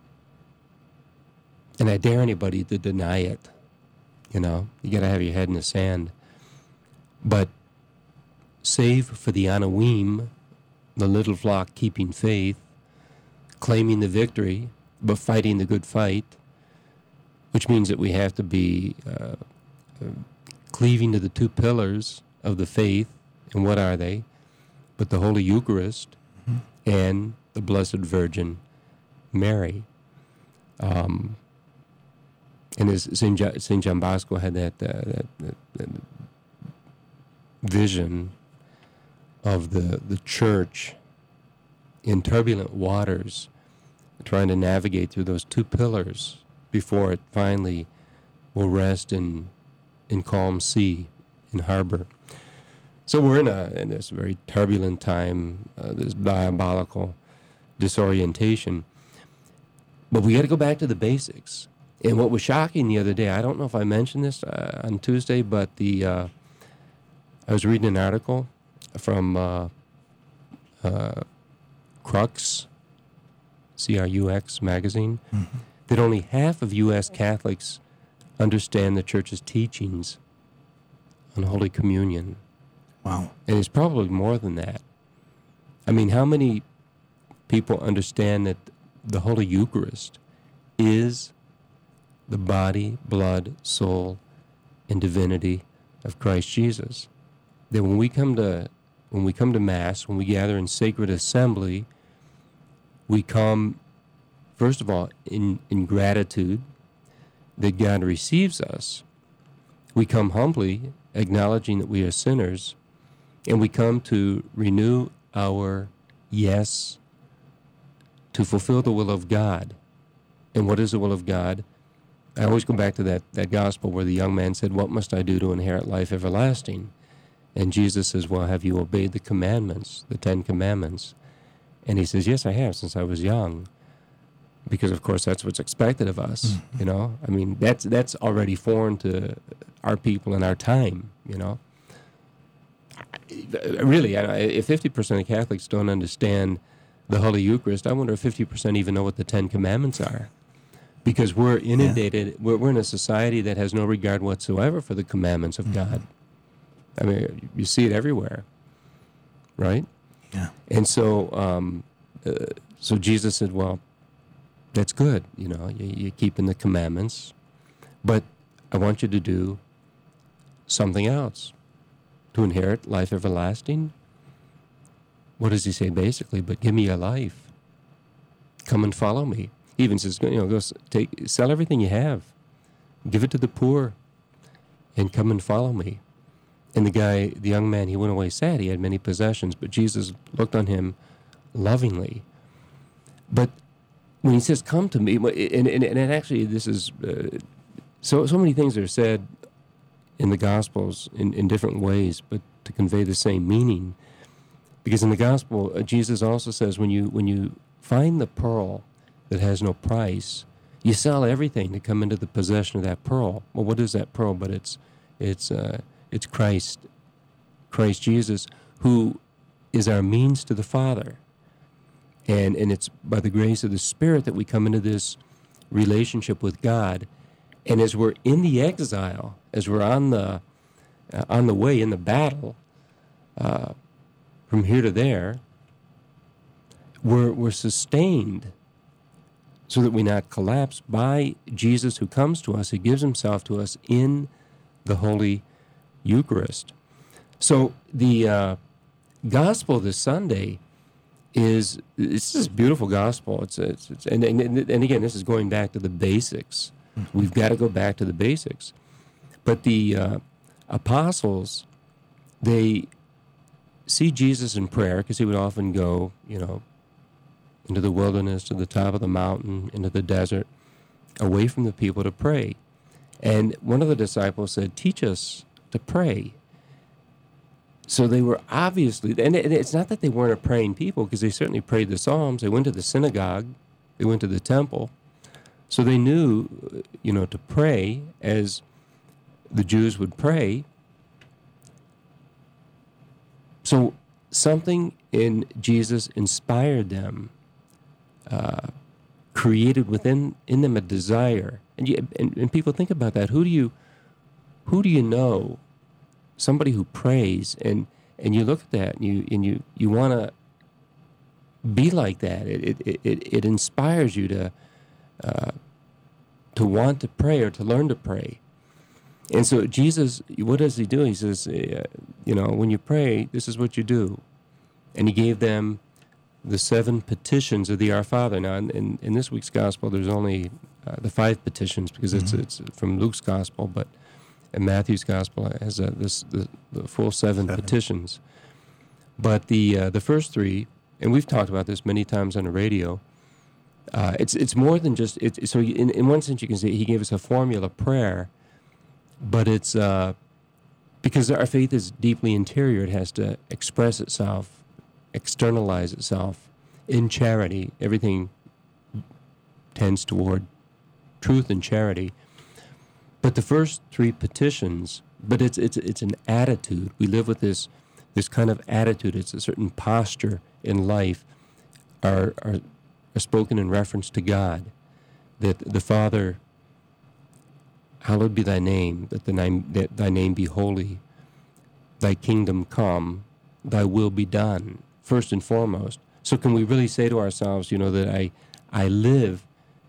and I dare anybody to deny it. You know, you got to have your head in the sand. But save for the Anawim, the little flock keeping faith, claiming the victory, but fighting the good fight, which means that we have to be uh, uh, cleaving to the two pillars of the faith. And what are they? But the Holy Eucharist mm-hmm. and the Blessed Virgin Mary. Um, and as Saint John, Saint John Bosco had that, uh, that, that, that vision of the, the church in turbulent waters, trying to navigate through those two pillars before it finally will rest in in calm sea, in harbor. So we're in a in this very turbulent time, uh, this diabolical disorientation. But we got to go back to the basics. And what was shocking the other day, I don't know if I mentioned this uh, on Tuesday, but the uh, I was reading an article from uh, uh, Crux, C R U X magazine, mm-hmm. that only half of U S Catholics understand the Church's teachings on Holy Communion.
Wow.
And it's probably more than that. I mean, how many people understand that the Holy Eucharist is the body, blood, soul, and divinity of Christ Jesus? That when we come to when we come to Mass, when we gather in sacred assembly, we come, first of all, in, in gratitude that God receives us. We come humbly, acknowledging that we are sinners, and we come to renew our yes to fulfill the will of God. And what is the will of God? I always go back to that, that gospel where the young man said, "What must I do to inherit life everlasting?" And Jesus says, "Well, have you obeyed the commandments, the Ten Commandments?" And he says, "Yes, I have, since I was young." Because, of course, that's what's expected of us, mm-hmm. you know? I mean, that's that's already foreign to our people in our time, you know? Really, if fifty percent of Catholics don't understand the Holy Eucharist, I wonder if fifty percent even know what the Ten Commandments are. because we're inundated, yeah. we're, we're in a society that has no regard whatsoever for the commandments of mm-hmm. God. I mean, you see it everywhere, right?
Yeah.
And so, um, uh, so Jesus said, well, that's good, you know, you, you're keeping the commandments, but I want you to do something else. To inherit life everlasting? What does he say basically? But give me your life. Come and follow me. He even says, you know, go take, sell everything you have, give it to the poor, and come and follow me. And the guy, the young man, he went away sad. He had many possessions, but Jesus looked on him lovingly. But when he says, come to me, and, and, and actually this is, uh, so, so many things are said in the Gospels in, in different ways, but to convey the same meaning. Because in the Gospel, uh, Jesus also says, when you when you find the pearl that has no price, you sell everything to come into the possession of that pearl. Well, what is that pearl? But it's it's uh, it's Christ, Christ Jesus, who is our means to the Father. And and it's by the grace of the Spirit that we come into this relationship with God. And as we're in the exile, as we're on the uh, on the way in the battle, uh, from here to there, we're we're sustained, so that we not collapse by Jesus, who comes to us, who gives himself to us in the Holy Eucharist. So the uh, gospel this Sunday is it's this beautiful gospel. It's it's, it's and, and and again, this is going back to the basics. We've got to go back to the basics. But the uh, apostles, they see Jesus in prayer, because he would often go, you know, into the wilderness, to the top of the mountain, into the desert, away from the people to pray. And one of the disciples said, teach us to pray. So they were obviously, and it's not that they weren't a praying people, because they certainly prayed the Psalms. They went to the synagogue. They went to the temple. So they knew, you know, to pray as the Jews would pray. So something in Jesus inspired them, uh, created within in them a desire. And, you, and and people think about that. Who do you, who do you know? Somebody who prays, and, and you look at that, and you and you, you want to be like that. It it it, it inspires you to. Uh, to want to pray or to learn to pray. And so Jesus, what does he do? He says, uh, you know, when you pray, this is what you do. And he gave them the seven petitions of the Our Father. Now, in, in, in this week's gospel, there's only uh, the five petitions, because mm-hmm. it's it's from Luke's gospel, but in Matthew's gospel has uh, this the, the full seven, seven petitions. But the uh, the first three, and we've talked about this many times on the radio, Uh, it's it's more than just it. So in in one sense, you can say he gave us a formula prayer, but it's uh, because our faith is deeply interior. It has to express itself, externalize itself in charity. Everything tends toward truth and charity. But the first three petitions, but it's it's it's an attitude. We live with this this kind of attitude. It's a certain posture in life. Our our are spoken in reference to God, that the Father, hallowed be thy name, that, the name, that thy name be holy, thy kingdom come, thy will be done, first and foremost. So can we really say to ourselves, you know, that I, I live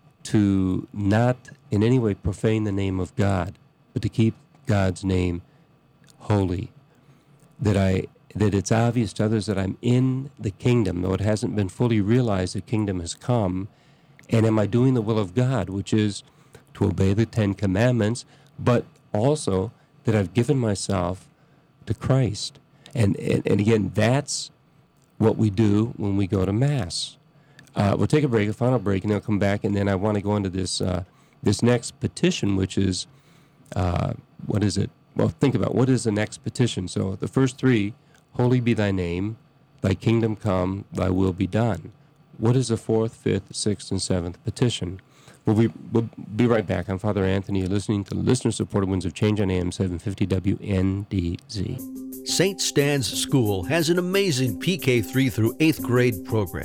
to not in any way profane the name of God, but to keep God's name holy, that I that it's obvious to others that I'm in the kingdom, though it hasn't been fully realized the kingdom has come. And am I doing the will of God, which is to obey the Ten Commandments, but also that I've given myself to Christ. And, and, and again, that's what we do when we go to Mass. Uh, we'll take a break, a final break, and then I'll come back, and then I want to go into this, uh, this next petition, which is, uh, what is it? Well, think about what is the next petition. So the first three, holy be thy name, thy kingdom come, thy will be done. What is the fourth, fifth, sixth, and seventh petition? We'll be, we'll be right back. I'm Father Anthony. You're listening to listener-supported Winds of Change on A M seven fifty W N D Z.
Saint Stan's School has an amazing P K three through eighth grade program.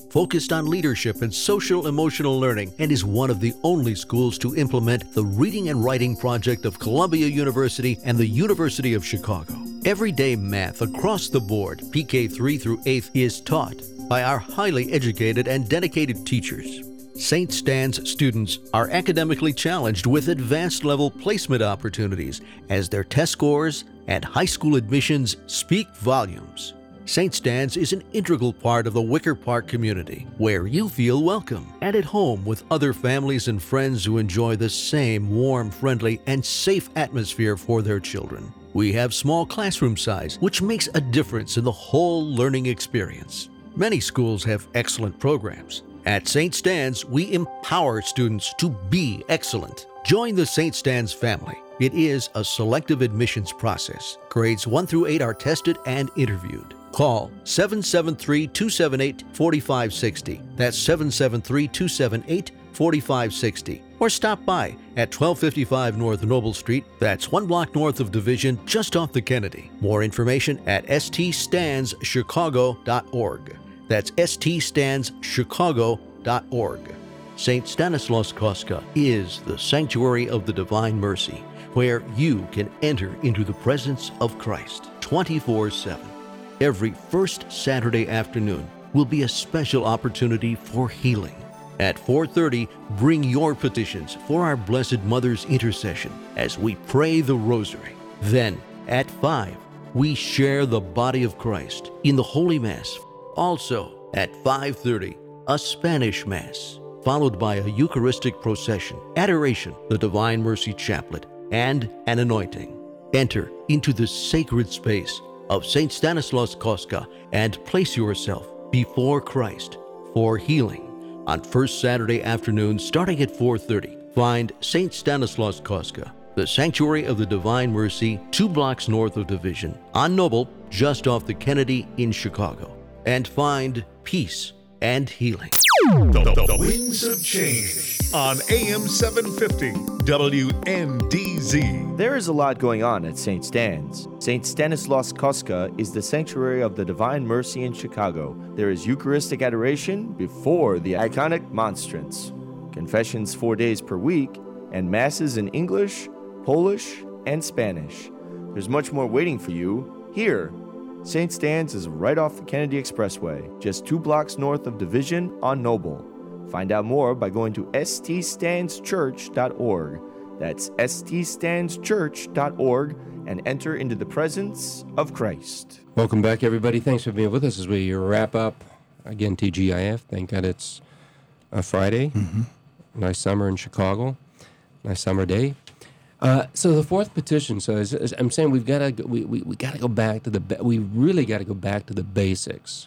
focused on leadership and social emotional learning, and is one of the only schools to implement the Reading and Writing Project of Columbia University and the University of Chicago. Everyday math across the board, P K three through eighth, is taught by our highly educated and dedicated teachers. Saint Stan's students are academically challenged with advanced level placement opportunities as their test scores and high school admissions speak volumes. Saint Stan's is an integral part of the Wicker Park community, where you feel welcome and at home with other families and friends who enjoy the same warm, friendly, and safe atmosphere for their children. We have small classroom size, which makes a difference in the whole learning experience. Many schools have excellent programs. At Saint Stan's, we empower students to be excellent. Join the Saint Stan's family. It is a selective admissions process. Grades one through eight are tested and interviewed. Call seven seven three, two seven eight, four five six zero. That's seven seven three, two seven eight, four five six zero. Or stop by at twelve fifty-five North Noble Street. That's one block north of Division, just off the Kennedy. More information at s t stans chicago dot org. That's s t stans chicago dot org. Saint Stanislaus Kostka is the sanctuary of the Divine Mercy, where you can enter into the presence of Christ twenty-four seven. Every first Saturday afternoon will be a special opportunity for healing. At four thirty, bring your petitions for our Blessed Mother's intercession as we pray the Rosary. Then, at five, we share the body of Christ in the Holy Mass. Also, at five thirty, a Spanish Mass, followed by a Eucharistic procession, adoration, the Divine Mercy Chaplet, and an anointing. Enter into the sacred space of Saint Stanislaus Kostka and place yourself before Christ for healing. On first Saturday afternoon, starting at four thirty, find Saint Stanislaus Kostka, the Sanctuary of the Divine Mercy, two blocks north of Division, on Noble, just off the Kennedy in Chicago, and find peace and healing.
The, the, the Winds of Change on A M seven fifty W N D Z.
There is a lot going on at Saint Stan's. Saint Stanislaus Kostka is the sanctuary of the Divine Mercy in Chicago. There is Eucharistic adoration before the iconic monstrance, confessions four days per week, and masses in English, Polish, and Spanish. There's much more waiting for you here. Saint Stan's is right off the Kennedy Expressway, just two blocks north of Division on Noble. Find out more by going to s t stans church dot org. That's s t stans church dot org and enter into the presence of Christ.
Welcome back, everybody. Thanks for being with us as we wrap up, again, T G I F. Thank God it's a Friday.
Mm-hmm.
Nice summer in Chicago. Nice summer day. Uh, so the fourth petition. So as, as I'm saying, we've got to we we, we got to go back to the we really got to go back to the basics.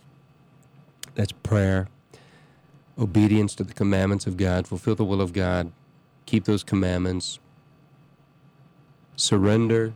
That's prayer, obedience to the commandments of God, fulfill the will of God, keep those commandments, surrender,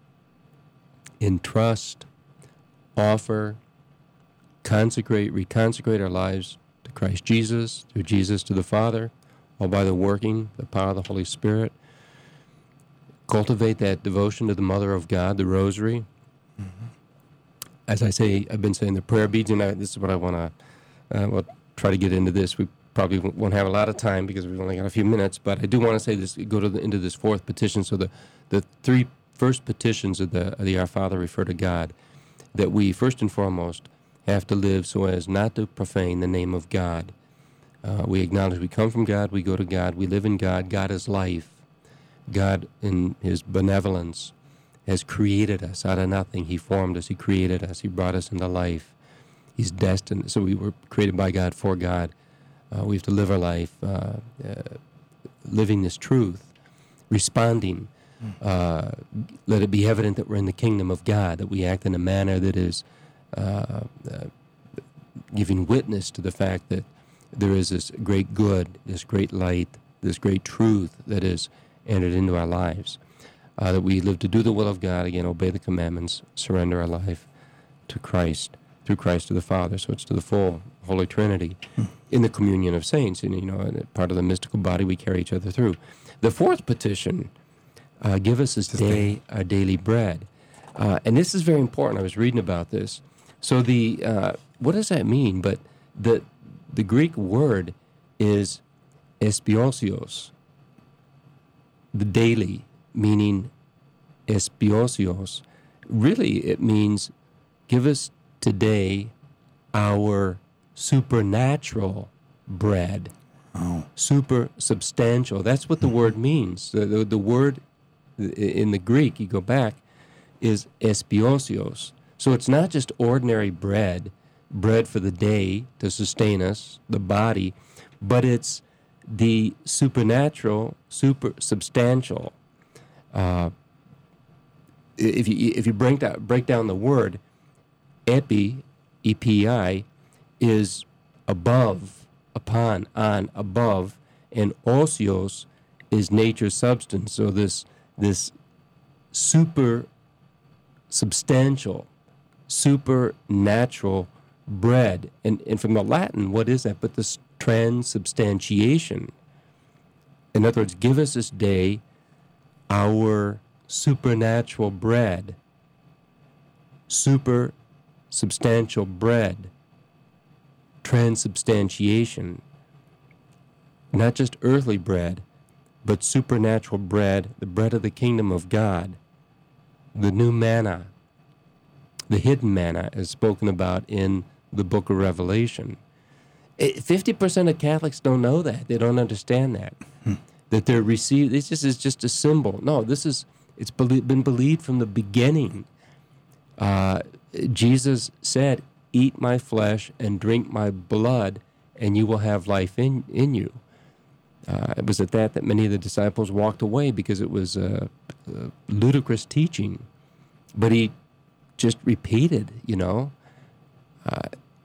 entrust, offer, consecrate, reconsecrate our lives to Christ Jesus, through Jesus to the Father, all by the working, the power of the Holy Spirit. Cultivate that devotion to the Mother of God, the Rosary. Mm-hmm. As I say, I've been saying the prayer beads, and I, this is what I want to, uh, we'll try to get into this. We probably won't have a lot of time because we've only got a few minutes, but I do want to say this, go to the, into this fourth petition. So the, the three first petitions of the, of the Our Father refer to God, that we, first and foremost, have to live so as not to profane the name of God. Uh, we acknowledge we come from God, we go to God, we live in God, God is life. God, in His benevolence, has created us out of nothing. He formed us. He created us. He brought us into life. He's destined. So we were created by God for God. Uh, we have to live our life uh, uh, living this truth, responding. Uh, let it be evident that we're in the kingdom of God, that we act in a manner that is uh, uh, giving witness to the fact that there is this great good, this great light, this great truth that is entered into our lives, uh, that we live to do the will of God, again, obey the commandments, surrender our life to Christ, through Christ to the Father. So it's to the full Holy Trinity in the communion of saints, and, you know, part of the mystical body we carry each other through. The fourth petition, uh, give us this day our daily bread. Uh, and this is very important. I was reading about this. So the, uh, what does that mean? But the the Greek word is espiosios, the daily, meaning espiosios. Really, it means give us today our supernatural bread.
Oh.
Super substantial. That's what the word means. The, the, the word in the Greek, you go back, is espiosios. So it's not just ordinary bread, bread for the day to sustain us, the body, but it's the supernatural, super substantial. Uh, if you if you break down break down the word, epi, E P I, is above, upon, on, above, and osios is nature's substance. So this this super substantial, supernatural bread. And, and from the Latin, what is that? But this transubstantiation. In other words, give us this day our supernatural bread. Super substantial bread. Transubstantiation. Not just earthly bread, but supernatural bread, the bread of the kingdom of God. The new manna, the hidden manna, is spoken about in the book of Revelation. fifty percent of Catholics don't know that. They don't understand that. Hmm. That they're received, this is just a symbol. No, this is, it's been believed from the beginning. Uh, Jesus said, eat my flesh and drink my blood, and you will have life in, in you. Uh, it was at that that many of the disciples walked away because it was uh, uh, ludicrous teaching. But he just repeated, you know. Uh,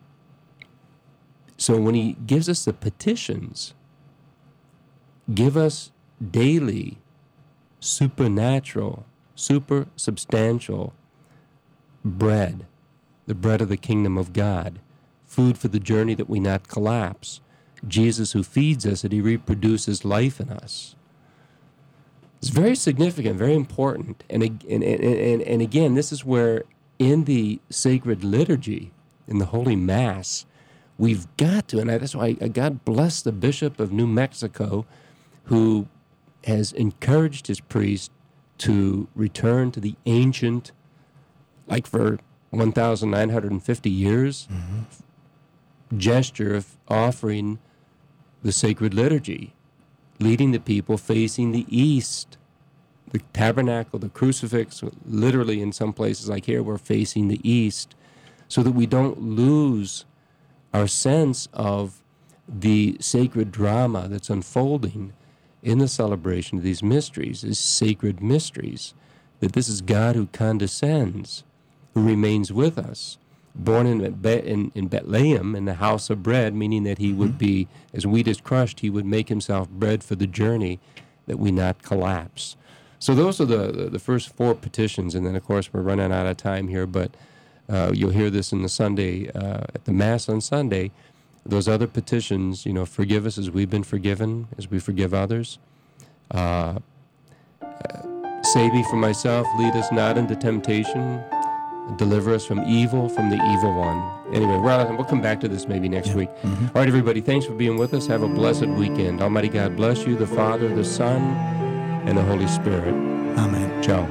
so when he gives us the petitions, give us daily supernatural, super substantial bread, the bread of the kingdom of God, food for the journey that we not collapse. Jesus who feeds us, that he reproduces life in us. It's very significant, very important. And, and, and, and again, this is where in the sacred liturgy, in the Holy Mass, we've got to, and that's why God bless the Bishop of New Mexico, who has encouraged his priests to return to the ancient, like for one thousand nine hundred fifty years, mm-hmm. gesture of offering the sacred liturgy, leading the people facing the east. The tabernacle, the crucifix, literally in some places like here, we're facing the east, so that we don't lose our sense of the sacred drama that's unfolding in the celebration of these mysteries, these sacred mysteries, that this is God who condescends, who remains with us, born in, Be- in, in Bethlehem, in the house of bread, meaning that he mm-hmm. would be, as wheat is crushed, he would make himself bread for the journey, that we not collapse. So those are the, the, the first four petitions, and then, of course, we're running out of time here, but uh, you'll hear this in the Sunday, uh, at the Mass on Sunday. Those other petitions, you know, forgive us as we've been forgiven, as we forgive others. Uh, uh, save me from myself, lead us not into temptation, deliver us from evil, from the evil one. Anyway, we're, we'll come back to this maybe next
yeah.
week.
Mm-hmm.
All right, everybody, thanks for being with us. Have a blessed weekend. Almighty God bless you, the Father, the Son, and the Holy Spirit.
Amen.
Ciao.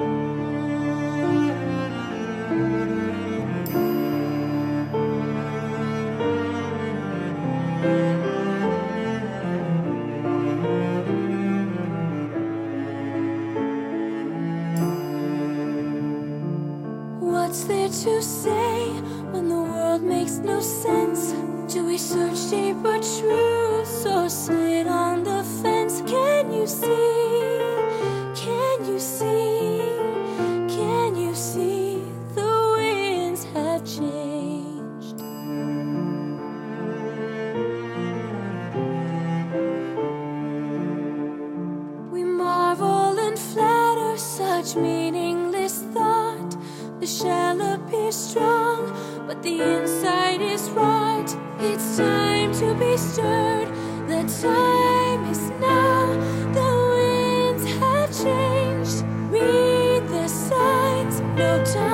What's there to say when the world makes no sense? Do we search deeper truths or sit on the fence? Can you see? Can you see? Can you see the winds have changed? We marvel and flatter such meaningless thought. The shell appears strong, but the inside is rot. It's time to be stirred. The time is now. The winds have changed. Read the signs. No time.